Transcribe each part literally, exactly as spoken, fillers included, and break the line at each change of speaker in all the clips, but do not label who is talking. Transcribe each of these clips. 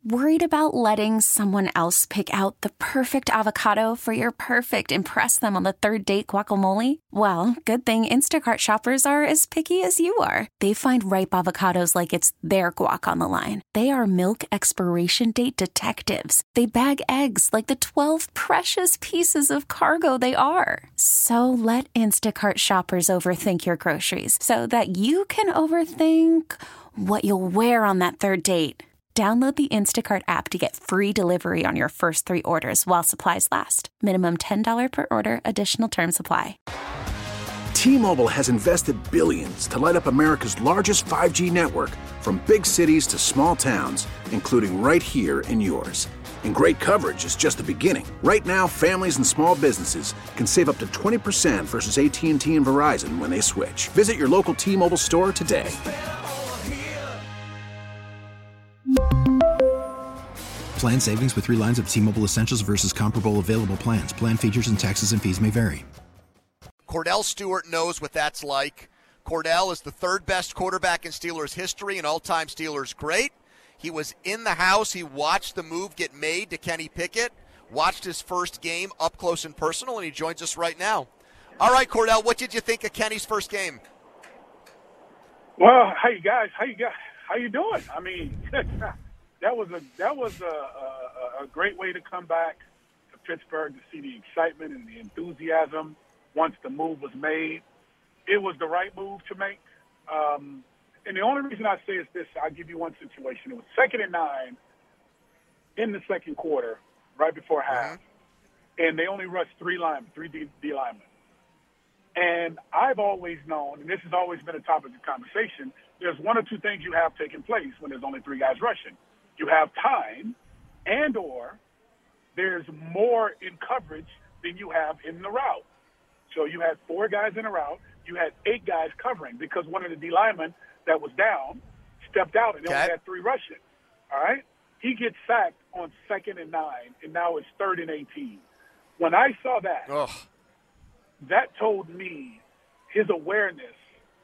Worried about letting someone else pick out the perfect avocado for your perfect impress them on the third date guacamole? Well, good thing Instacart shoppers are as picky as you are. They find ripe avocados like it's their guac on the line. They are milk expiration date detectives. They bag eggs like the twelve precious pieces of cargo they are. So let Instacart shoppers overthink your groceries so that you can overthink what you'll wear on that third date. Download the Instacart app to get free delivery on your first three orders while supplies last. Minimum ten dollars per order. Additional terms apply.
T-Mobile has invested billions to light up America's largest five G network, from big cities to small towns, including right here in yours. And great coverage is just the beginning. Right now, families and small businesses can save up to twenty percent versus A T and T and Verizon when they switch. Visit your local T-Mobile store today.
Plan savings with three lines of T-Mobile Essentials versus comparable available plans. Plan features and taxes and fees may vary.
Cordell Stewart knows what that's like. Cordell is the third best quarterback in Steelers history, an all-time Steelers great. He was in the house. He watched the move get made to Kenny Pickett, watched his first game up close and personal, and he joins us right now. All right, Cordell, what did you think of Kenny's first game?
Well, hey guys, how you guys, how you doing? I mean, that was a that was a, a, a great way to come back to Pittsburgh, to see the excitement and the enthusiasm once the move was made. It was the right move to make. Um, and the only reason I say is this: I'll give you one situation. It was second and nine in the second quarter, right before half, and they only rushed three linemen, three D, D linemen. And I've always known, and this has always been a topic of conversation, there's one or two things you have taking place when there's only three guys rushing. You have time, and or there's more in coverage than you have in the route. So you had four guys in a route. You had eight guys covering because one of the D linemen that was down stepped out and they
okay.
only had three rushing. All right? He gets sacked on second and nine, and now it's third and eighteen. When I saw that,
Ugh.
that told me his awareness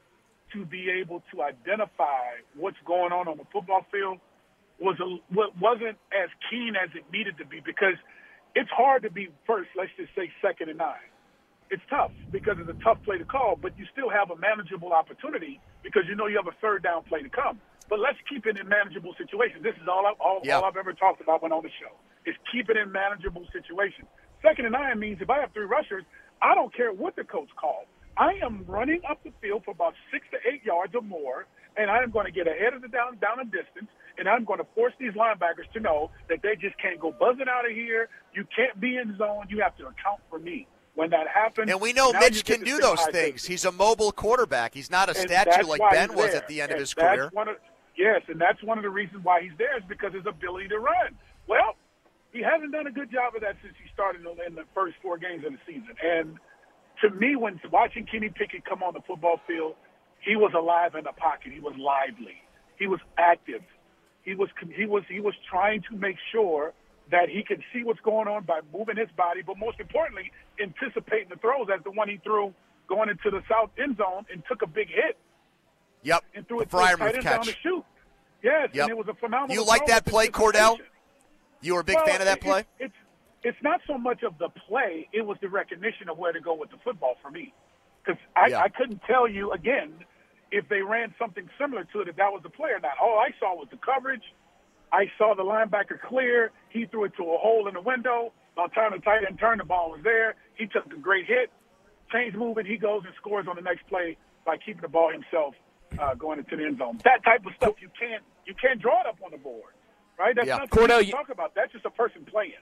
to be able to identify what's going on on the football field was a, wasn't as keen as it needed to be, because it's hard to be first, let's just say second and nine. It's tough because it's a tough play to call, but you still have a manageable opportunity because you know you have a third down play to come. But let's keep it in manageable situations. This is all, I, all,
yeah.
all I've ever talked about when on the show, is keep it in manageable situations. Second and nine means if I have three rushers, I don't care what the coach calls. I am running up the field for about six to eight yards or more, and I am going to get ahead of the down down and distance, and I'm going to force these linebackers to know that they just can't go buzzing out of here. You can't be in zone. You have to account for me. When that happens,
and we know Mitch can do those things. He's a mobile quarterback. He's not a statue like Ben was at the end of his career.
One of, yes, and that's one of the reasons why he's there, is because his ability to run. Well, he hasn't done a good job of that since he started in the first four games of the season. And to me, when watching Kenny Pickett come on the football field, he was alive in the pocket. He was lively. He was active. He was he was he was trying to make sure that he could see what's going on by moving his body, but most importantly, anticipating the throws, as the one he threw going into the south end zone and took a big hit.
Yep.
And threw it
to
tight end down the shoot. Yes,
yep.
and it was a phenomenal.
You like that play, Cordell? You were a big
well,
fan of that
it,
play?
It, it's it's not so much of the play; it was the recognition of where to go with the football for me, because I,
yeah.
I couldn't tell you again if they ran something similar to it, if that was the play or not. All I saw was the coverage. I saw the linebacker clear. He threw it to a hole in the window. By the time the tight end turned, the ball was there. He took a great hit, changed movement. He goes and scores on the next play by keeping the ball himself, uh, going into the end zone. That type of stuff you can't you can't draw it up on the board, right? That's
yeah.
not
Cordell,
something
you
to talk about. That's just a person playing.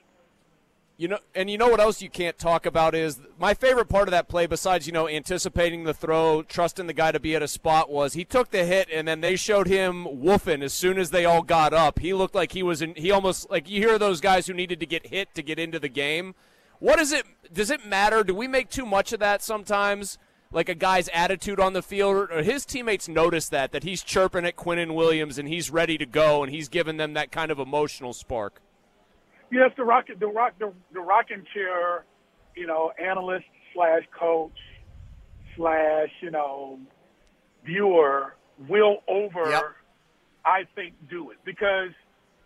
You know, and you know what else you can't talk about is my favorite part of that play, besides, you know, anticipating the throw, trusting the guy to be at a spot, was he took the hit and then they showed him woofing as soon as they all got up. He looked like he was in, he almost, like you hear those guys who needed to get hit to get into the game. What is it, does it matter? Do we make too much of that sometimes? Like a guy's attitude on the field, or his teammates notice that, that he's chirping at Quinnen Williams and he's ready to go and he's giving them that kind of emotional spark?
Yes, the rock, the rock, the, the rocking chair, you know, analyst slash coach slash, you know, viewer will over,
yep.
I think, do it, because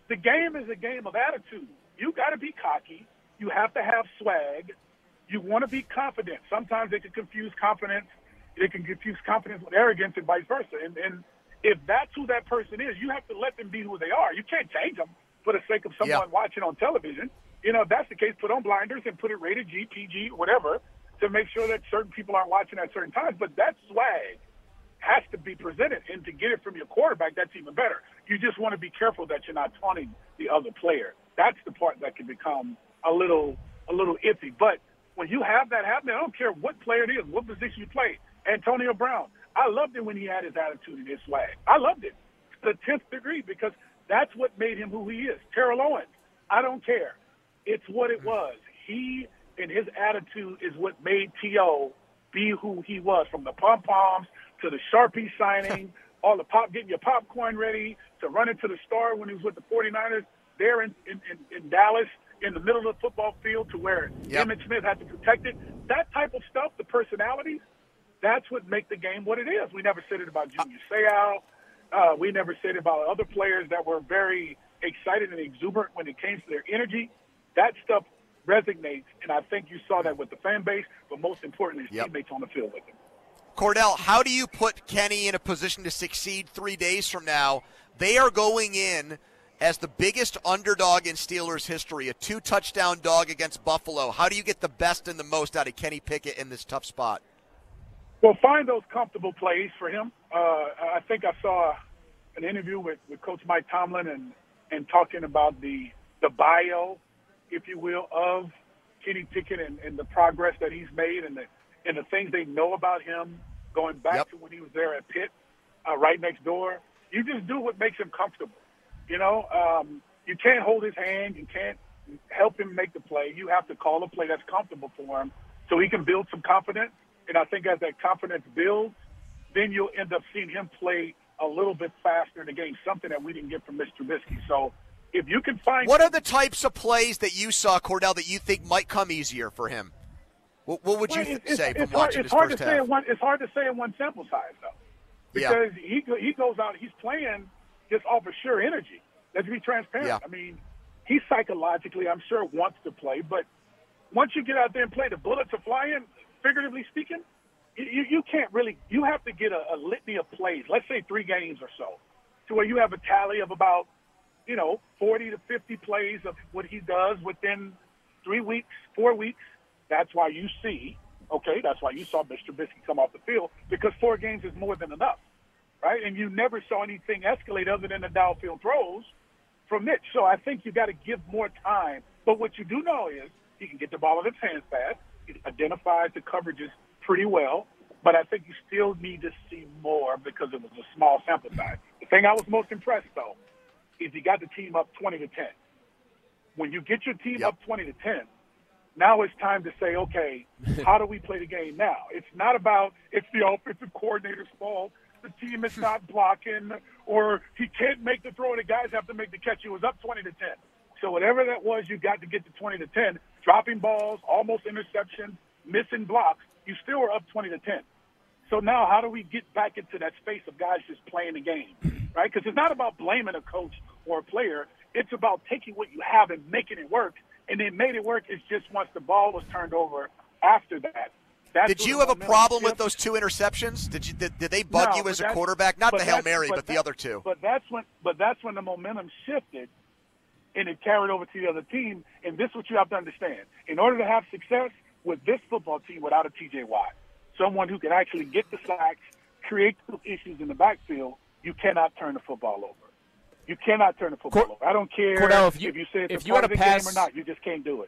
the game is a game of attitude. You got to be cocky. You have to have swag. You want to be confident. Sometimes they can confuse confidence. They can confuse confidence with arrogance and vice versa. And, and if that's who that person is, you have to let them be who they are. You can't change them for the sake of someone
yeah.
watching on television. You know, if that's the case, put on blinders and put it rated G, P G, whatever, to make sure that certain people aren't watching at certain times. But that swag has to be presented, and to get it from your quarterback, that's even better. You just want to be careful that you're not taunting the other player. That's the part that can become a little a little iffy. But when you have that happening, I don't care what player it is, what position you play. Antonio Brown, I loved it when he had his attitude and his swag. I loved it to the tenth degree because that's what made him who he is. Terrell Owens, I don't care. It's what it was. He and his attitude is what made T O be who he was, from the pom-poms to the Sharpie signing, all the pop, getting your popcorn ready, to running to the star when he was with the forty-niners there in, in, in, in Dallas in the middle of the football field to where
yep.
Emmitt Smith had to protect it. That type of stuff, the personalities, that's what make the game what it is. We never said it about Junior Seau. Uh, we never said it about other players that were very excited and exuberant when it came to their energy. That stuff resonates, and I think you saw that with the fan base, but most importantly, his yep. teammates on the field with him.
Cordell, how do you put Kenny in a position to succeed three days from now? They are going in as the biggest underdog in Steelers history, a two-touchdown dog against Buffalo. How do you get the best and the most out of Kenny Pickett in this tough spot?
Well, find those comfortable plays for him. Uh, I think I saw an interview with, with Coach Mike Tomlin and, and talking about the the bio, if you will, of Kenny Pickett and, and the progress that he's made and the and the things they know about him going back
yep.
to when he was there at Pitt, uh, right next door. You just do what makes him comfortable. You know, um, you can't hold his hand. You can't help him make the play. You have to call a play that's comfortable for him so he can build some confidence. And I think as that confidence builds, then you'll end up seeing him play a little bit faster in the game, something that we didn't get from Mister Trubisky. So if you can find –
What are the types of plays that you saw, Cordell, that you think might come easier for him? What, what would you
well,
it's, say
it's
from
hard,
watching
it's
his
hard
first
to say
half?
in one, it's hard to say in one sample size, though, because
yeah.
he he goes out, he's playing just off of sheer energy. Let's be transparent.
Yeah.
I mean, he psychologically, I'm sure, wants to play, but once you get out there and play, the bullets are flying, figuratively speaking, you, you can't really – you have to get a, a litany of plays, let's say three games or so, to where you have a tally of about, you know, forty to fifty plays of what he does within three weeks, four weeks. That's why you see, okay, that's why you saw Mister Trubisky come off the field, because four games is more than enough, right? And you never saw anything escalate other than the downfield throws from Mitch. So I think you got to give more time. But what you do know is he can get the ball in his hands fast. He identifies the coverages pretty well. But I think you still need to see more because it was a small sample size. The thing I was most impressed, though, is he got the team up twenty to ten. When you get your team
yep.
up twenty to ten, now it's time to say, okay, how do we play the game now? It's not about it's the offensive coordinator's fault. The team is not blocking, or he can't make the throw, and the guys have to make the catch. It was up twenty to ten. So whatever that was, you got to get to twenty to ten. Dropping balls, almost interceptions, missing blocks, you still were up twenty to ten. So now how do we get back into that space of guys just playing the game, right? Because it's not about blaming a coach or a player. It's about taking what you have and making it work. And they made it work. It's just once the ball was turned over after that. That's
did you have a problem with those two interceptions? Did you did, did they bug
no,
you as a
that,
quarterback? Not the Hail Mary,
but,
but
that,
the other two.
But that's when but that's when the momentum shifted and it carried over to the other team. And this is what you have to understand. In order to have success with this football team without a T J Watt, someone who can actually get the sacks, create issues in the backfield, you cannot turn the football over. You cannot turn the football
Cor-
over. I don't care
Cordell, if you,
if you say it's
if
a
you
part
had
of
a
the
pass,
game or not. You just can't do it.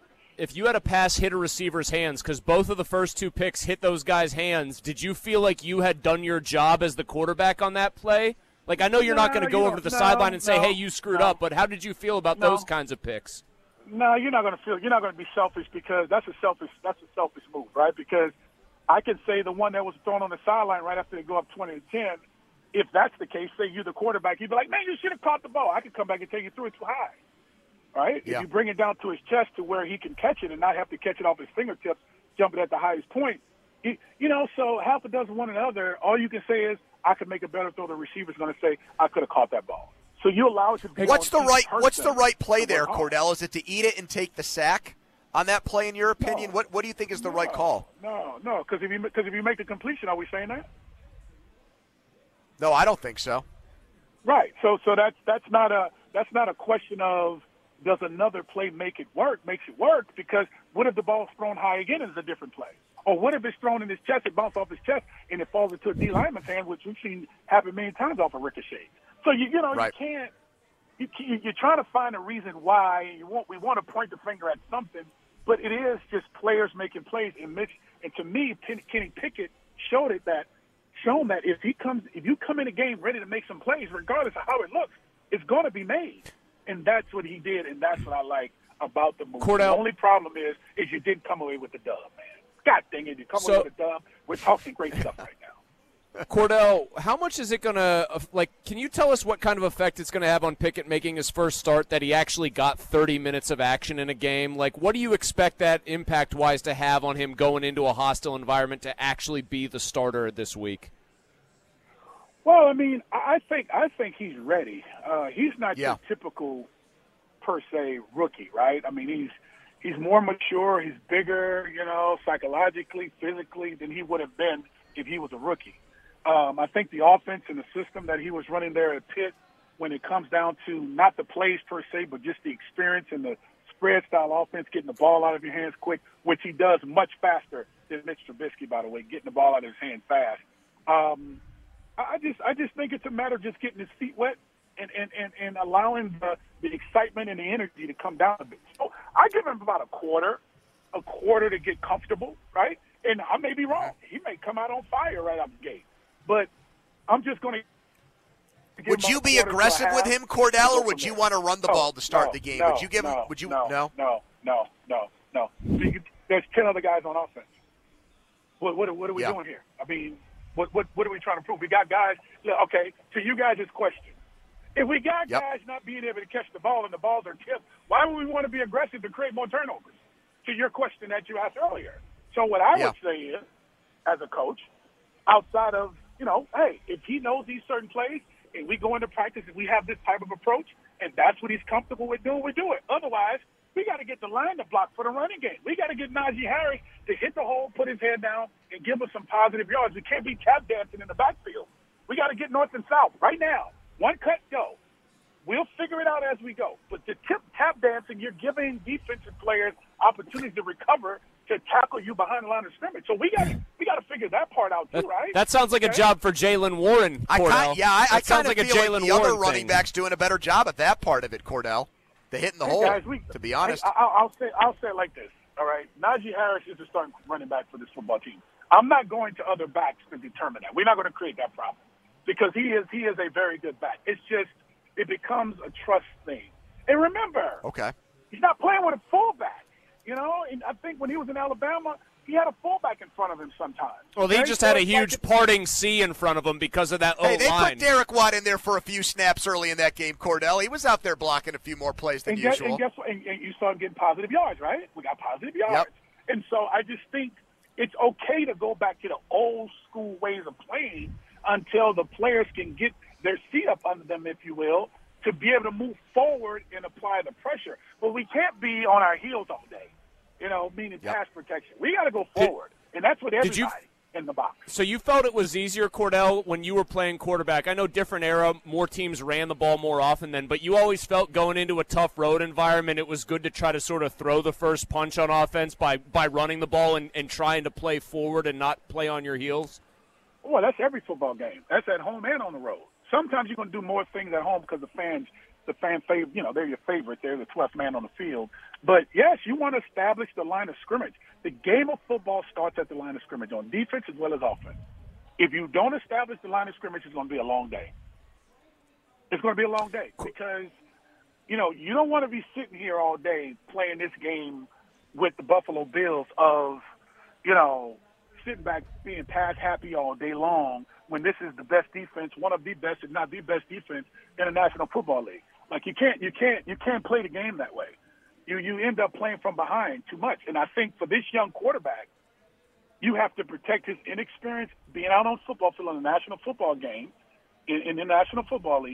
If you had a pass hit a receiver's hands, because both of the first two picks hit those guys' hands, did you feel like you had done your job as the quarterback on that play? Like, I know you're
no,
not going to go over to the
no,
sideline and say,
no,
hey, you screwed
no.
up, but how did you feel about
No.
those kinds of picks?
No, you're not going to feel. You're not going to be selfish because that's a selfish. That's a selfish move, right? Because I can say the one that was thrown on the sideline right after they go up twenty to ten. If that's the case, say you're the quarterback, you'd be like, man, you should have caught the ball. I could come back and take it through it too high, right?
Yeah.
If you bring it down to his chest to where he can catch it and not have to catch it off his fingertips, jumping at the highest point, he, you know. So half a dozen one another. All you can say is, I could make a better throw. The receiver's going to say, I could have caught that ball. So you allow it to be.
What's the right What's the right play there,
hard.
Cordell? Is it to eat it and take the sack on that play? In your opinion,
No.
what What do you think is the
no,
right call?
No, no, because if you because if you make the completion, are we saying that?
No, I don't think so.
Right. So so that's that's not a that's not a question of does another play make it work? Makes it work because what if the ball's thrown high again is a different play? Or what if it's thrown in his chest, it bounces off his chest, and it falls into a D lineman's hand, which we've seen happen many times off a ricochet. So you you know
Right.
you can't you, you you're trying to find a reason why, and you want we want to point the finger at something, but it is just players making plays. And Mitch, and to me, Kenny Pickett showed it that shown that if he comes if you come in a game ready to make some plays, regardless of how it looks, it's going to be made. And that's what he did, and that's what I like about the move.
Cordell.
The only problem is, is you didn't come away with the dub, man. God dang it, you come
So-
away with the dub. We're talking great stuff right now.
Cordell, how much is it going to, like, can you tell us what kind of effect it's going to have on Pickett making his first start that he actually got thirty minutes of action in a game? Like, what do you expect that impact-wise to have on him going into a hostile environment to actually be the starter this week?
Well, I mean, I I think I think he's ready. Uh, he's not
Yeah.
your typical, per se, rookie, right? I mean, he's he's more mature, he's bigger, you know, psychologically, physically than he would have been if he was a rookie. Um, I think the offense and the system that he was running there at Pitt, when it comes down to not the plays per se, but just the experience and the spread-style offense, getting the ball out of your hands quick, which he does much faster than Mitch Trubisky, by the way, getting the ball out of his hand fast. Um, I just I just think it's a matter of just getting his feet wet and, and, and, and allowing the, the excitement and the energy to come down a bit. So I give him about a quarter, a quarter to get comfortable, right? And I may be wrong. He may come out on fire right out the gate. But I'm just going to give
Would
him
you
a
be
quarter to a
aggressive with
half
him,
and
Cordell,
go
or would
from
you
there.
want to run the
No,
ball to start
no,
the game?
No,
would you give him?
no,
Would you?
No,
No.
no, no, no, no. You- There's ten other guys on offense. What what, what are we
Yeah.
doing here? I mean, what what what are we trying to prove? We got guys. Look, okay, to you guys, this question: if we got
Yep.
guys not being able to catch the ball and the balls are tipped, why would we want to be aggressive to create more turnovers? To your question that you asked earlier. So what I
Yeah.
would say is, as a coach, outside of you know, hey, if he knows these certain plays and we go into practice and we have this type of approach and that's what he's comfortable with doing, we do it. Otherwise, we got to get the line to block for the running game. We got to get Najee Harris to hit the hole, put his head down, and give us some positive yards. We can't be tap dancing in the backfield. We got to get north and south right now. One cut, go. We'll figure it out as we go. But the tip tap dancing, you're giving defensive players opportunities to recover to tackle you behind the line of scrimmage. So we got we got to figure that part out too,
That,
right?
that sounds like a
Okay?
job for Jalen Warren,
I
Cordell.
kind, yeah, I, I
That sounds
kind of
like a
feel like
Jalen
the other
Warren
running
thing.
backs doing a better job at that part of it, Cordell. The hitting the
Hey,
hole.
guys, we-
to be honest,
I, I'll, I'll say I'll say it like this. All right, Najee Harris is the starting running back for this football team. I'm not going to other backs to determine that. We're not going to create that problem because he is he is a very good back. It's just it becomes a trust thing. And remember,
okay.
he's not playing with a fullback. You know, and I think when he was in Alabama, he had a fullback in front of him sometimes.
Well, he
Okay?
just
So
had a
it's
huge
like-
parting C in front of him because of that
Hey, they
O-line.
put Derek Watt in there for a few snaps early in that game, Cordell. He was out there blocking a few more plays than
and guess,
usual.
and guess what? And, and you saw him getting positive yards, right? We got positive yards. And so I just think it's okay to go back to the old school ways of playing until the players can get their seat up under them, if you will, to be able to move forward and apply the pressure. But we can't be on our heels all day, you know, meaning
Yep.
pass protection. We got to go
Did-
forward. And that's what
did
everybody
you-
in the box.
So you felt it was easier, Cordell, when you were playing quarterback. I know different era, more teams ran the ball more often then, but you always felt going into a tough road environment it was good to try to sort of throw the first punch on offense by, by running the ball and, and trying to play forward and not play on your heels?
Well, that's every football game. That's at home and on the road. Sometimes you're going to do more things at home because the fans, the fan favorite, you know, they're your favorite. They're the twelfth man on the field. But yes, you want to establish the line of scrimmage. The game of football starts at the line of scrimmage on defense as well as offense. If you don't establish the line of scrimmage, it's going to be a long day. It's going to be a long day because, you know, you don't want to be sitting here all day playing this game with the Buffalo Bills of, you know, sitting back being pass happy all day long when this is the best defense, one of the best, if not the best defense in the National Football League. Like you can't, you can't, you can't play the game that way. You you end up playing from behind too much. And I think for this young quarterback, you have to protect his inexperience being out on football field in the National Football game, in, in the National Football League,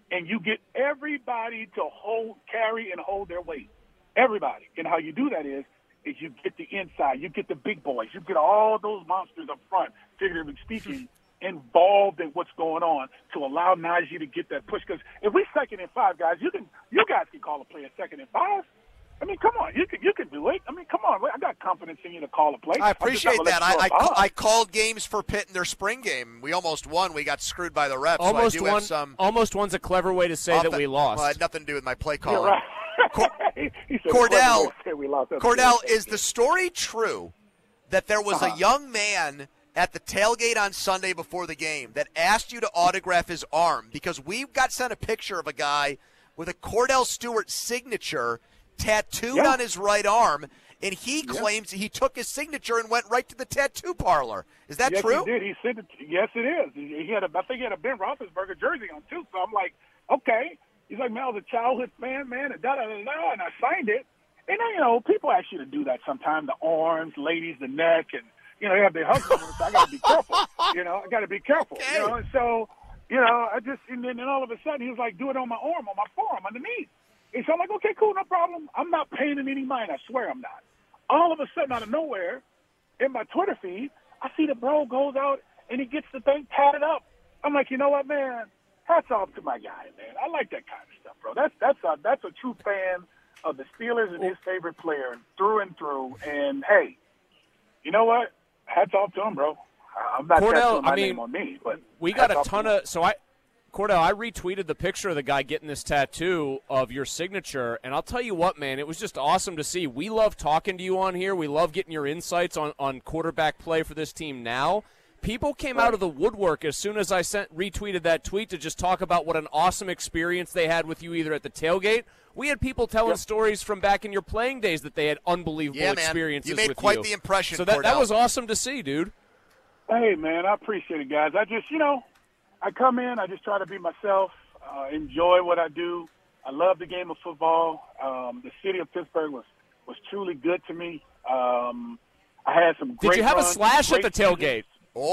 and you get everybody to hold, carry, and hold their weight. Everybody. And how you do that is, is you get the inside, you get the big boys, you get all those monsters up front, figuratively speaking, involved in what's going on to allow Najee to get that push. Because if we second and five, guys, you can, you guys can call a play a second and five. I mean, come on, you can you can do it. I mean, come on, I got confidence in you to call a play.
I appreciate that. I I,
ca-
I called games for Pitt in their spring game. We almost won. We got screwed by the refs.
Almost
so I do
one.
have some
Almost one's a clever way to say that
the,
we lost.
Well, it had nothing to do with my play calling.
You're right.
Cor-
he said,
Cordell,
we lost.
Cordell, is the story true that there was
uh-huh.
a young man at the tailgate on Sunday before the game that asked you to autograph his arm? Because we got sent a picture of a guy with a Cordell Stewart signature tattooed
yeah.
on his right arm, and he
yeah.
claims he took his signature and went right to the tattoo parlor. Is that
yes,
true?
He did. He sent it. Yes, it is. He, he had a. I think he had a Ben Roethlisberger jersey on too. So I'm like, okay. He's like, man, I was a childhood fan, man, and da da da da, and I signed it. And then, you know, people ask you to do that sometimes. The arms, ladies, the neck, and you know, they have their husbands. So I got to be careful. You know, I got to be careful.
Okay.
You know, and so, you know, I just and then and all of a sudden he was like, do it on my arm, on my forearm, underneath. And so I'm like, okay, cool, no problem. I'm not paying him any mind. I swear I'm not. All of a sudden, out of nowhere, in my Twitter feed, I see the bro goes out and he gets the thing tatted up. I'm like, you know what, man? Hats off to my guy, man. I like that kind of stuff, bro. That's that's a that's a true fan of the Steelers and his favorite player through and through. And hey, you know what? Hats off to him, bro. I'm not
Cordell,
tattooing my
I mean,
name on me, but
we got
hats
a
off
ton
to him.
of so I. Cordell, I retweeted the picture of the guy getting this tattoo of your signature, and I'll tell you what, man, it was just awesome to see. We love talking to you on here. We love getting your insights on, on quarterback play for this team now. People came out of the woodwork as soon as I sent retweeted that tweet to just talk about what an awesome experience they had with you either at the tailgate. We had people telling
yep.
stories from back in your playing days that they had unbelievable
yeah, man.
experiences
you made
with
quite
you.
the impression,
So that,
Cordell.
that was awesome to see, dude.
Hey, man, I appreciate it, guys. I just, you know, I come in, I just try to be myself, uh, enjoy what I do. I love the game of football. Um, the city of Pittsburgh was, was truly good to me. Um, I had some great
Did you have
runs,
a slash at
great
the tailgate?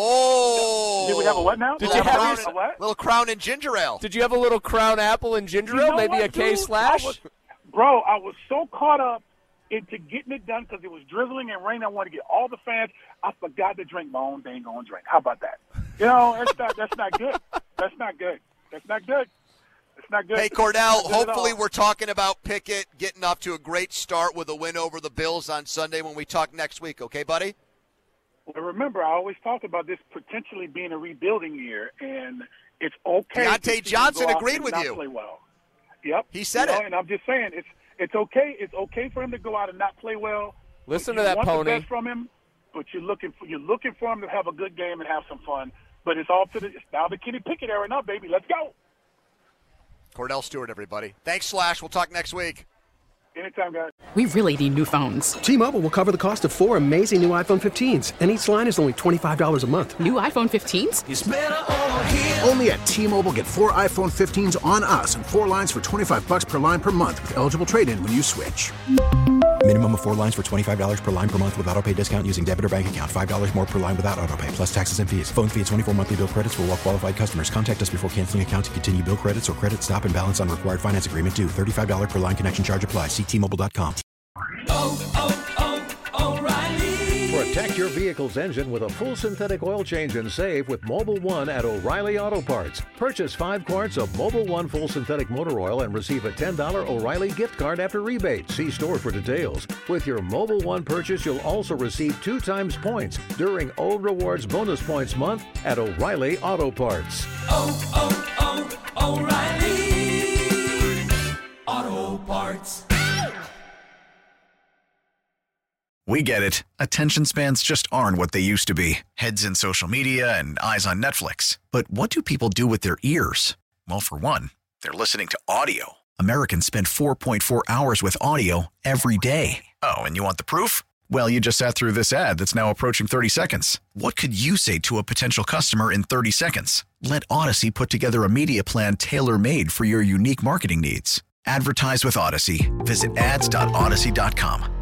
Oh!
Did we have a what now?
Did
Did
you
we
have
have
your-
a what?
Little Crown and ginger ale.
Did you have a little crown apple and ginger
You
ale,
know
maybe
what,
a K
dude?
slash?
I was, bro, I was so caught up into getting it done because it was drizzling and raining. I wanted to get all the fans. I forgot to drink my own dang on drink. How about that? You know, that's not, that's not good. That's not good. That's not good. It's not good.
Hey, Cordell,
Not good at
hopefully
all.
we're talking about Pickett getting off to a great start with a win over the Bills on Sunday when we talk next week. Okay, buddy?
Well, remember, I always talk about this potentially being a rebuilding year, and it's okay.
Deontay
to see him
Johnson
go out
agreed
and
with
not
you.
Play well. Yep.
He said
you know,
it.
And I'm just saying, it's it's okay. It's okay for him to go out and not play well.
Listen
You
to that,
want
Pony.
the best from him, but you're looking for you're looking for him to have a good game and have some fun. But it's all to the it's now the Kenny Pickett era now, baby. Let's go.
Cordell Stewart, everybody. Thanks, Slash. We'll talk next week.
Anytime, guys.
We really need new phones.
T-Mobile will cover the cost of four amazing new iPhone fifteens, and each line is only twenty-five dollars a month.
New iPhone fifteens?
It's better over here. Only at T-Mobile, get four iPhone fifteens on us and four lines for twenty-five bucks per line per month with eligible trade-in when you switch.
Minimum of four lines for twenty-five dollars per line per month with autopay discount using debit or bank account. five dollars more per line without autopay, plus taxes and fees. Phone fee at twenty-four monthly bill credits for well-qualified customers. Contact us before canceling account to continue bill credits or credit stop and balance on required finance agreement due. thirty-five dollars per line connection charge applies. See T Mobile dot com.
Oh, oh, oh, O'Reilly.
Protect your vehicle's engine with a full synthetic oil change and save with Mobil one at O'Reilly Auto Parts. Purchase five quarts of Mobil one full synthetic motor oil and receive a ten dollars O'Reilly gift card after rebate. See store for details. With your Mobil one purchase, you'll also receive two times points during O Rewards Bonus Points Month at O'Reilly Auto Parts.
Oh, oh, oh, O'Reilly Auto Parts.
We get it. Attention spans just aren't what they used to be. Heads in social media and eyes on Netflix. But what do people do with their ears? Well, for one, they're listening to audio. Americans spend four point four hours with audio every day. Oh, and you want the proof? Well, you just sat through this ad that's now approaching thirty seconds. What could you say to a potential customer in thirty seconds? Let Odyssey put together a media plan tailor-made for your unique marketing needs. Advertise with Odyssey. Visit ads dot odyssey dot com.